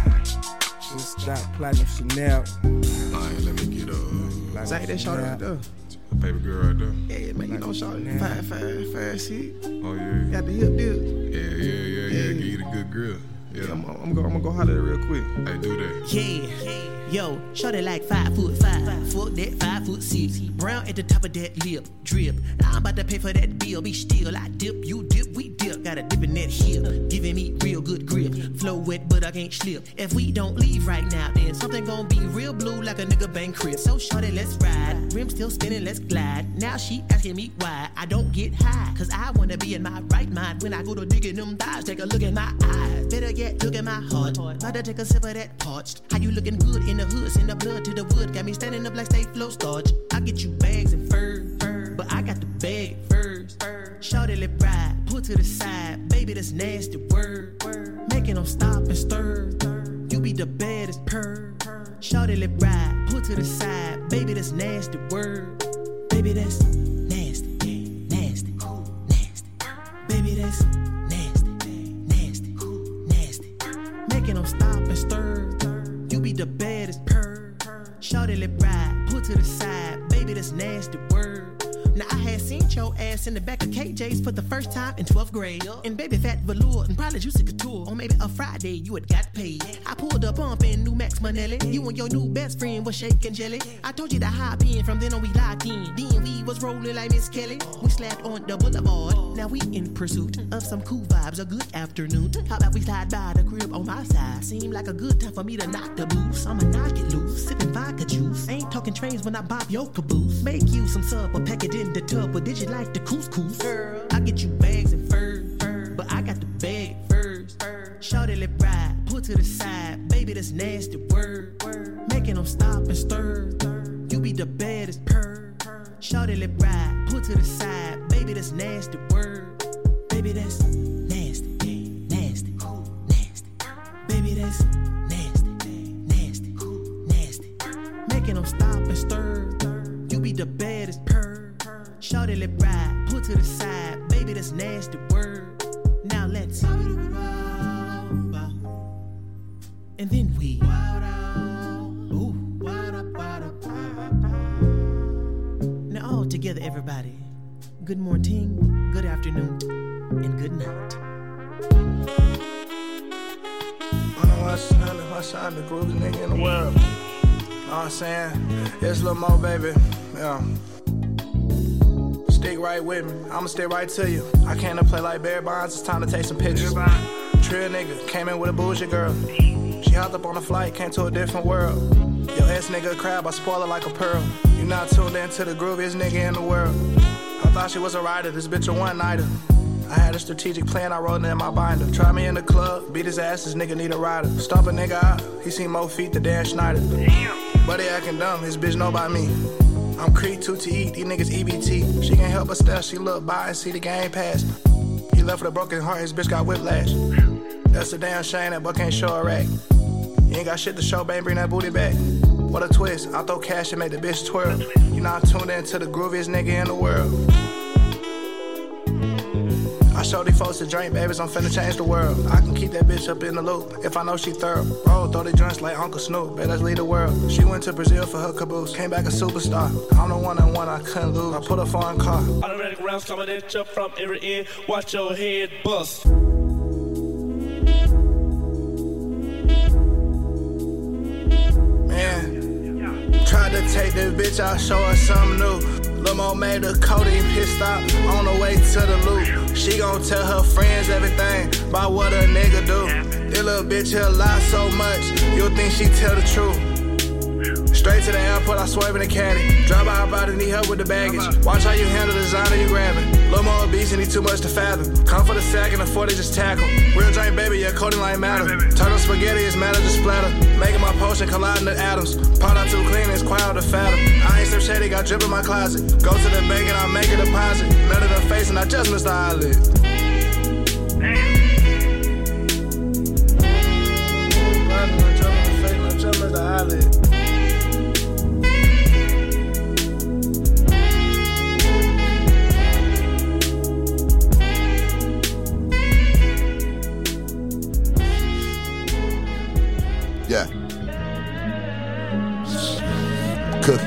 Just that Platinum Chanel. Alright, let me get up. Zach, that shorty right there. Baby girl right there. Yeah, man, you know shorty. Fast hit. Oh yeah. Got the hip deal. Yeah. Give you the good grill. Yeah, I'm gonna go holler at it real quick. Hey, do that. Yeah. Yo, shorty like 5'5". Fuck that 5'6". Brown at the top of that lip, drip. I'm about to pay for that bill. Be still, I dip, you dip, we dip. Got a dip in that hip, giving me real good grip. Flow wet, but I can't slip. If we don't leave right now, then something gon' be real blue like a nigga bank crib. So shorty, let's ride. Rim still spinning, let's glide. Now she asking me why I don't get high. Cause I wanna be in my right mind when I go to digging them thighs. Take a look at my eyes. Better yet, look at my heart. About to take a sip of that parched. How you looking good in the hood? Send the blood to the wood. Got me standing up like stay flow starch. I get you bags and fur, but I got the bag first. Shorty, let ride. Put to the side. Baby, that's nasty word. Making them stop and stir. You be the baddest purr. Shorty, let ride. Put to the side. Baby, that's nasty word. Baby, that's nasty. Nasty. Nasty. Baby, that's nasty. Nasty. Nasty. Making them stop and stir. You be the baddest purr. Shorty, let ride. Put to the side. Baby, that's nasty word. Now I had seen your ass in the back of KJ's for the first time in 12th grade. And baby fat velour and probably Juicy Couture. Or maybe a Friday you had got paid. I pulled up in New Max Manelli. You and your new best friend was shaking jelly. I told you to hop in, from then on we locked in. Then we was rolling like Miss Kelly. We slapped on the boulevard. Now we in pursuit of some cool vibes. A good afternoon. How about we slide by the crib on my side? Seemed like a good time for me to knock the boots. I'ma knock it loose, sipping vodka juice. Ain't talking trains when I bop your caboose. Make you some sub or pack it in the tub. But did you like the couscous? Girl, I get you bags and furs, but I got the bag first. Shorty lip ride, put to the side. Baby, that's nasty word. Making them stop and stir. You be the baddest purr. Shorty lip ride, put to the side. Baby, that's nasty word. Baby, that's nasty, nasty, nasty. Baby, that's nasty, nasty, nasty. Making them stop and stir. You be the baddest purr. Shorty lip ride, put to the side. Baby, that's nasty word. Now let's and then we ooh. Now all together, everybody. Good morning, good afternoon, and good night. I know what's up, the groovy nigga in the world. Know what I'm saying? It's Lil Mo, baby. Yeah. Stick right with me, I'ma stick right to you. I came to play like Barry Bonds, it's time to take some pictures. Trill nigga, came in with a bullshit girl. She hopped up on a flight, came to a different world. Your ass nigga a crab, I spoil her like a pearl. You not tuned in to the grooviest nigga in the world. I thought she was a rider, this bitch a one-nighter. I had a strategic plan, I wrote it in my binder. Try me in the club, beat his ass, this nigga need a rider. Stomp a nigga out, he seen more feet than Dan Schneider. But he acting dumb, his bitch know about me. I'm Creed 2 to eat, these niggas EBT. She can't help but stare, she look by and see the game pass. He left with a broken heart, his bitch got whiplash. That's a damn shame, that buck can't show a rack. You ain't got shit to show, babe, bring that booty back. What a twist, I throw cash and make the bitch twirl. You not tuned in to the grooviest nigga in the world. I show these folks to drink, babies, I'm finna change the world. I can keep that bitch up in the loop, if I know she thorough. Roll 30 joints like Uncle Snoop, bet let's lead the world. She went to Brazil for her caboose, came back a superstar. I'm the one-on-one, I couldn't lose, I put a foreign car. Automatic rounds coming at you from every end, watch your head bust. Man, tried to take this bitch out, show her something new. Lil' Mo made her codeine pissed out on the way to the loop. She gon' tell her friends everything about what a nigga do. This little bitch here lie so much, you'll think she tell the truth. Straight to the airport, I swerve in the caddy. Drive by her body, need help with the baggage. Watch how you handle the designer you grabbing. Lil' Mo obese and he too much to fathom. Come for the sack and afford to just tackle. Real drink, baby, yeah, coating like matter. Turtle spaghetti is matter, just splatter. Making my potion colliding the atoms. Pot out too clean, it's quiet to fathom. I ain't so shady, got drip in my closet. Go to the bank and I make a deposit. None of the face and I just missed the eyelid. I just missed the eyelid. Yeah. Cooking.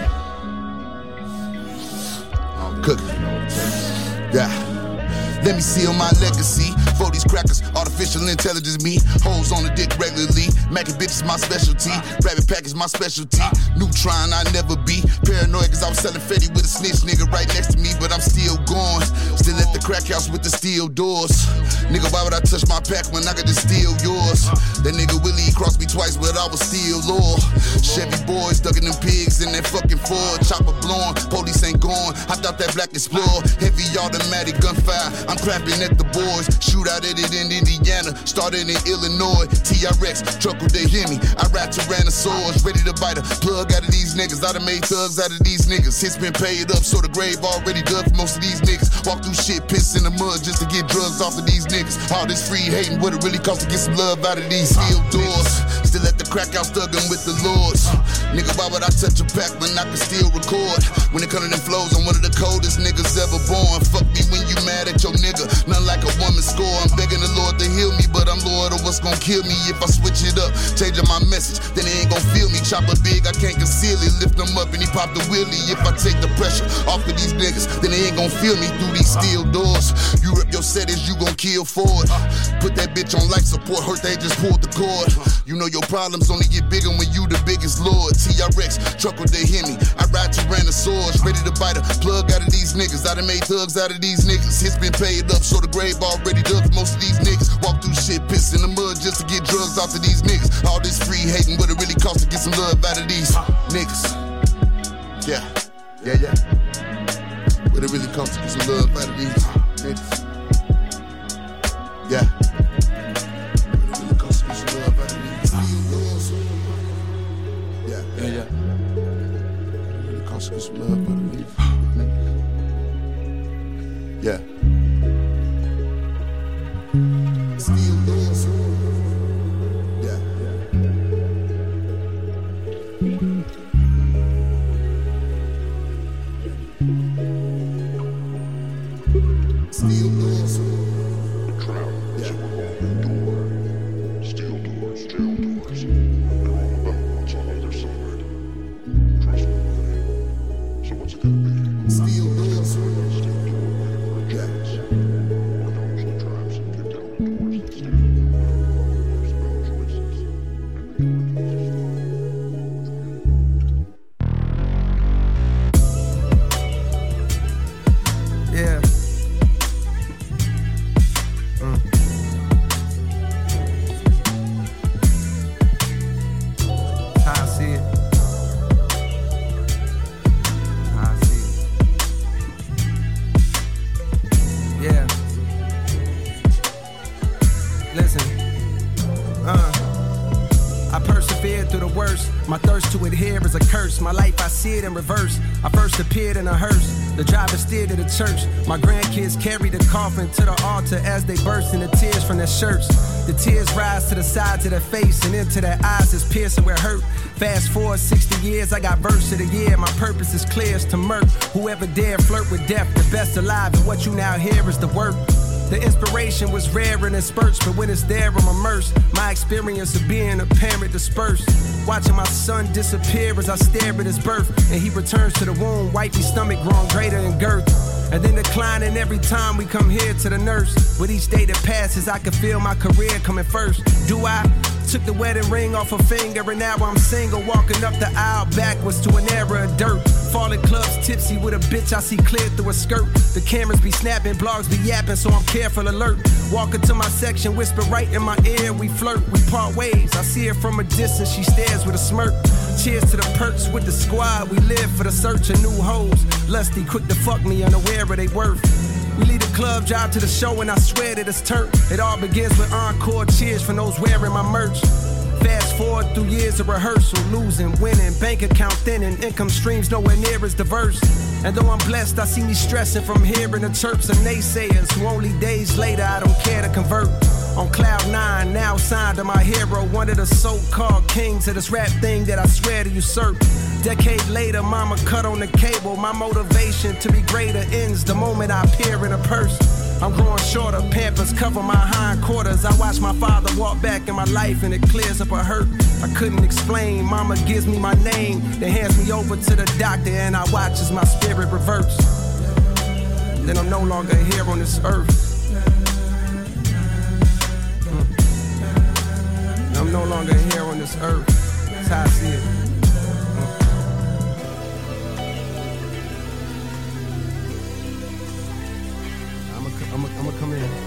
I'm cooking. Yeah. Let me seal my legacy. For these crackers, artificial intelligence me. Hoes on the dick regularly. Mackin' bitches my specialty. Rabbit pack is my specialty. Neutron I never be. Paranoid cause I'm selling Fetty with a snitch nigga right next to me. But I'm still going. Still at the crack house with the steel doors. Nigga, why would I touch my pack when I could just steal yours? That nigga Willie crossed me twice but I was still loyal. Chevy boys ducking them pigs in that fucking Ford. Chopper blowing, police ain't gone. I thought that Black Explorer. Heavy automatic gunfire. I'm clapping at the boys. Shoot out at it in Indiana, started in Illinois. TRX, truck with they hear me. I rap Tyrannosaurus, ready to bite a plug out of these niggas. I done made thugs out of these niggas. Hits been paid up, so the grave already dug for most of these niggas. Walk through shit, piss in the mud just to get drugs off of these niggas. All this free hating, what it really costs to get some love out of these steel doors. Still at the crack house thugging with the lords. Nigga, why why would I touch a pack when I can still record? When it comes to them flows, I'm one of the coldest niggas ever born. Fuck me when you mad at your nigga, nothing like a woman score. I'm begging the Lord to heal me, but I'm loyal to what's gon' kill me. If I switch it up, changing my message, then they ain't gon' feel me. Chopper big, I can't conceal it. Lift them up and he pop the wheelie. If I take the pressure off of these niggas, then they ain't gon' feel me through these steel doors. You rip your settings, you gon' kill for it. Put that bitch on life support, hurt they just pulled the cord. You know your problems only get bigger when you the biggest lord. TRX, truckle they hear me. I ride Tyrannosaurus, ready to bite a plug out of these niggas. I done made thugs out of these niggas. Hits been paid up, so the grave already dug. Most of these niggas walk through shit, piss in the mud just to get drugs off of these niggas. All this free hating, what it really costs to get some love out of these niggas. Yeah. What it really costs to get some love out of these niggas. Yeah. What it really costs to get some love out of these niggas. Yeah. What it really costs to get some love out of these niggas. Yeah. Still doors. Yeah. Steel doors. Yeah. Steel doors. They're all about what's on the other side. Trust me. So what's it gonna be? Steel doors. Yeah. We're down the traps and get down towards the steel doors. There's no choices. Yeah. How I see it. How I see it. Yeah. Listen. I persevered through the worst. My thirst to adhere is a curse. My life, I see it in reverse. I first appeared in a hearse. The driver steered to the church. My grandkids carry the coffin to the altar as they burst into tears from their shirts. The tears rise to the sides of their face and into their eyes is piercing where hurt. Fast forward 60 years, I got verse of the year. My purpose is clear as to murk whoever dare flirt with death. The best alive, and what you now hear is the work. The inspiration was rare and in spurts, but when it's there, I'm immersed. My experience of being a parent dispersed. Watching my son disappear as I stare at his birth. And he returns to the womb, wifey stomach growing greater in girth. And then declining every time we come here to the nurse. With each day that passes, I can feel my career coming first. Do I? Took the wedding ring off her finger and now I'm single. Walking up the aisle backwards to an era of dirt. Falling clubs tipsy with a bitch I see clear through a skirt. The cameras be snapping, blogs be yapping, so I'm careful alert. Walking to my section, whisper right in my ear. We flirt, we part ways. I see her from a distance, she stares with a smirk. Cheers to the perks with the squad. We live for the search of new hoes. Lusty, quick to fuck me, unaware of they worth. We leave the club, drive to the show, and I swear that it's turnt. It all begins with encore cheers from those wearing my merch. Fast forward through years of rehearsal, losing, winning, bank account thinning, income streams nowhere near as diverse. And though I'm blessed, I see me stressing from hearing the chirps of naysayers who only days later I don't care to convert. On cloud 9, now signed to my hero, one of the so-called kings of this rap thing that I swear to usurp. Decade later, mama cut on the cable. My motivation to be greater ends the moment I appear in a purse. I'm growing shorter, Pampers cover my hindquarters. I watch my father walk back in my life and it clears up a hurt I couldn't explain. Mama gives me my name, then hands me over to the doctor and I watch as my spirit reverts. Then I'm no longer here on this earth. I'm no longer here on this earth. That's how I see it. I'ma come in.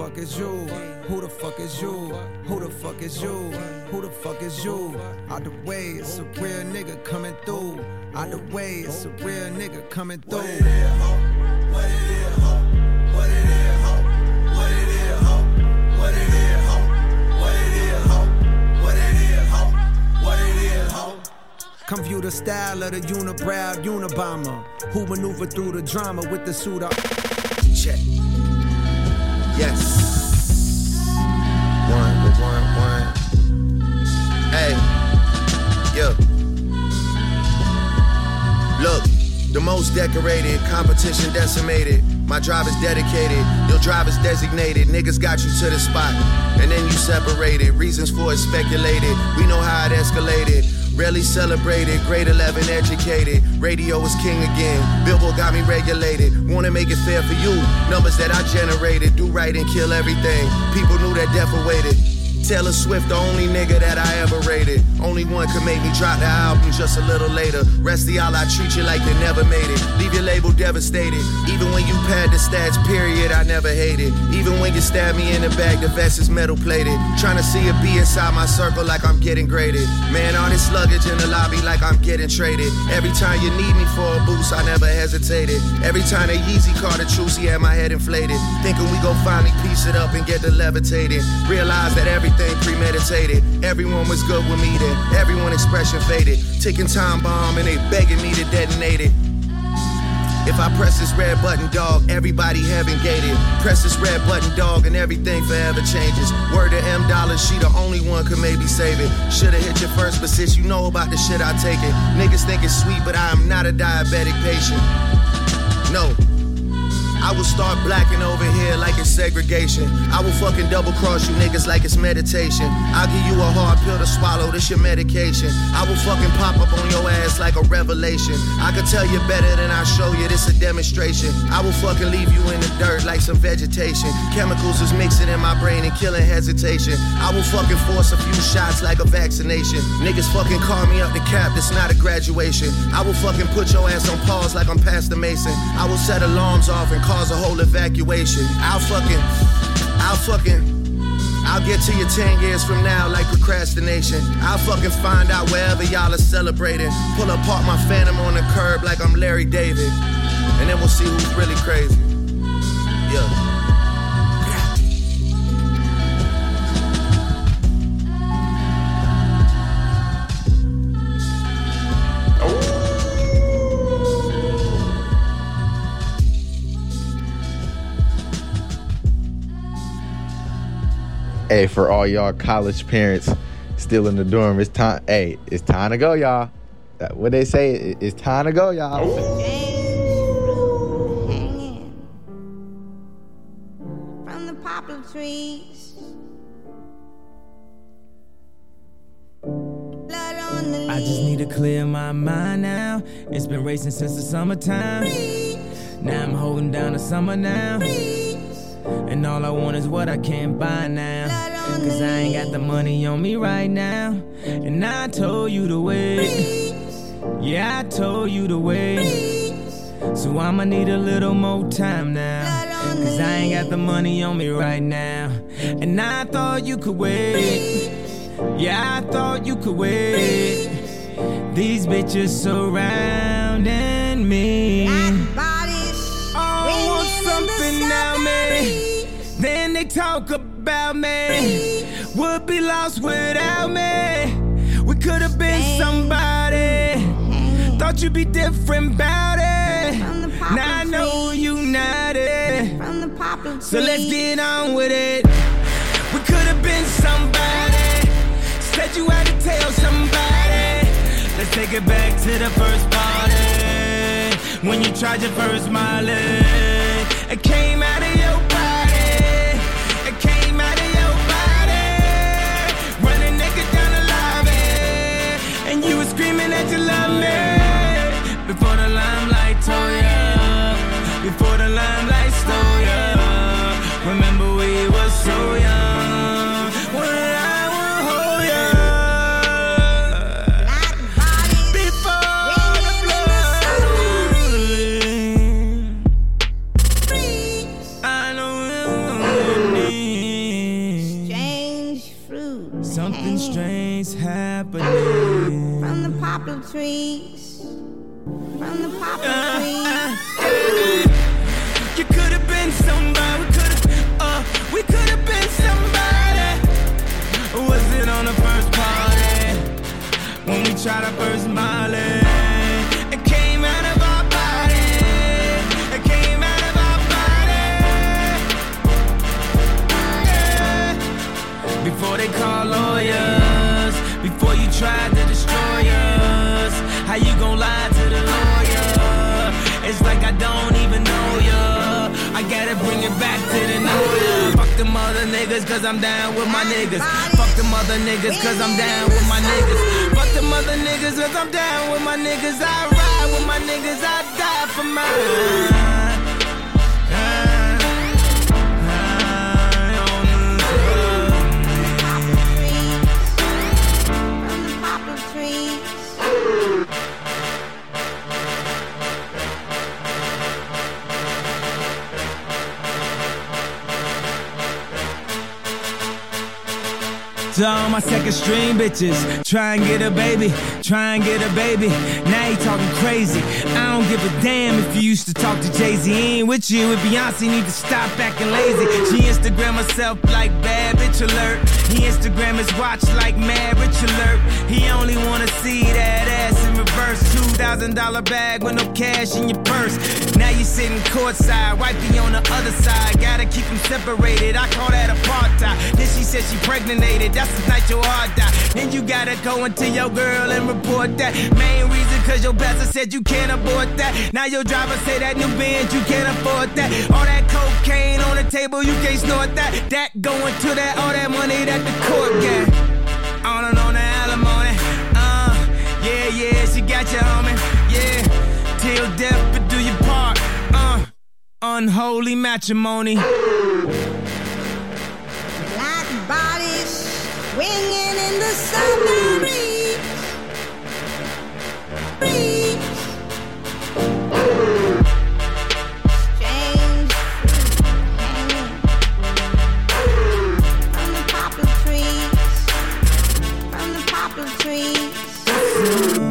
fuck is you? Who the fuck is you? Who the fuck is you? Who the fuck is you? Out the way, it's a real nigga coming through. Out the way, it's a real nigga coming through. What it is, ho? What it is, ho? What it is, ho? What it is, ho? What it is, ho? What it is, ho? What it is, ho? What it is, ho? Come view the style of the unibrow Unabomber, who maneuver through the drama with the suit up. Check. Yes. One. Hey. Yeah. Look, the most decorated, competition decimated. My drive is dedicated, your drive is designated. Niggas got you to the spot, and then you separated. Reasons for it speculated, we know how it escalated. Rarely celebrated, grade 11 educated. Radio is king again, Billboard got me regulated. Wanna make it fair for you, numbers that I generated. Do right and kill everything, people knew that death awaited. Taylor Swift, the only nigga that I ever rated. Only one could make me drop the album just a little later. Rest of y'all, I treat you like you never made it. Leave your label devastated. Even when you pad the stats, period, I never hated. Even when you stab me in the back, the vest is metal plated. Trying to see a B inside my circle like I'm getting graded. Man, all this luggage in the lobby like I'm getting traded. Every time you need me for a boost, I never hesitated. Every time the Yeezy caught a truce, he had my head inflated. Thinking we gon' finally piece it up and get the levitated. Realize that everything premeditated. Everyone was good with me then. Everyone expression faded. Ticking time bomb and they begging me to detonate it. If I press this red button, dog, everybody heaven gated. Press this red button, dog, and everything forever changes. Word to M Dollar, she the only one could maybe save it. Should've hit you first, but since you know about the shit, I take it. Niggas think it's sweet, but I am not a diabetic patient. No. I will start blacking over here like it's segregation. I will fucking double cross you niggas like it's meditation. I'll give you a hard pill to swallow, this your medication. I will fucking pop up on your ass like a revelation. I could tell you better than I show you, this a demonstration. I will fucking leave you in the dirt like some vegetation. Chemicals is mixing in my brain and killing hesitation. I will fucking force a few shots like a vaccination. Niggas fucking call me up the cap, this not a graduation. I will fucking put your ass on pause like I'm Pastor Mason. I will set alarms off and cause a whole evacuation. I'll get to you 10 years from now like procrastination. I'll fucking find out wherever y'all are celebrating. Pull apart my Phantom on the curb like I'm Larry David. And then we'll see who's really crazy. Yeah. Hey, for all y'all college parents still in the dorm, it's time. Hey, it's time to go, y'all. What they say, it's time to go, y'all. Hanging from the poplar trees. Blood on the leaves. I just need to clear my mind now. It's been racing since the summertime. Now I'm holding down the summer now. And all I want is what I can't buy now. Cause I ain't got the money on me right now. And I told you to wait. Yeah, I told you to wait. So I'ma need a little more time now. Cause I ain't got the money on me right now. And I thought you could wait. Yeah, I thought you could wait. These bitches surrounding me. I want something now, man. Then they talk about me. Would be lost without me. We could have been somebody. Thought you'd be different about it. Now I know you not it. So let's get on with it. We could have been somebody. Said you had to tell somebody. Let's take it back to the first party. When you tried your first Molly. It came out of your body. It came out of your body. Running naked down the lobby. And you were screaming that you love me. Before the limelight tore ya. Before the limelight stole ya. Remember we were so young. When I will hold ya. Before the blood. I know Something strange happening from the poplar trees. From the poplar trees. You could have been somebody. We could have been somebody. Was it on the first party when we tried our first Molly? It came out of our body. It came out of our body. Yeah. Before they call lawyers, before you tried to destroy us, how you gon' lie to the lawyer? It's like I don't even know ya. I gotta bring it back to the new year. Fuck them other niggas, cause I'm down with my niggas. Fuck them other niggas, cause I'm down with my niggas. Fuck them other niggas, cause I'm down with my niggas. I ride with my niggas, I die for mine. To all my second string bitches, try and get a baby, try and get a baby. Now you talking crazy. I don't give a damn if you used to talk to Jay-Z. He ain't with you, with Beyonce, need to stop acting lazy. She Instagram herself like bad bitch alert. He Instagram his watch like mad rich alert. He only wanna see that ass in reverse. $2,000 bag with no cash in your purse. Now you sitting courtside, wifey on the other side. Gotta keep them separated, I call that apartheid. Then she said she pregnated, that's the night your heart died. Then you gotta go into your girl and report that. Main reason cause your pastor said you can't afford that. Now your driver say that new Benz you can't afford that. All that cocaine on the table you can't snort that. That going to that, all that money that the court got. On and on the alimony. Yeah, she got you, homie. Yeah, till death but do your part. Unholy matrimony. Black bodies swinging in the summer breeze. Strange hanging from the poplar trees. From the poplar trees.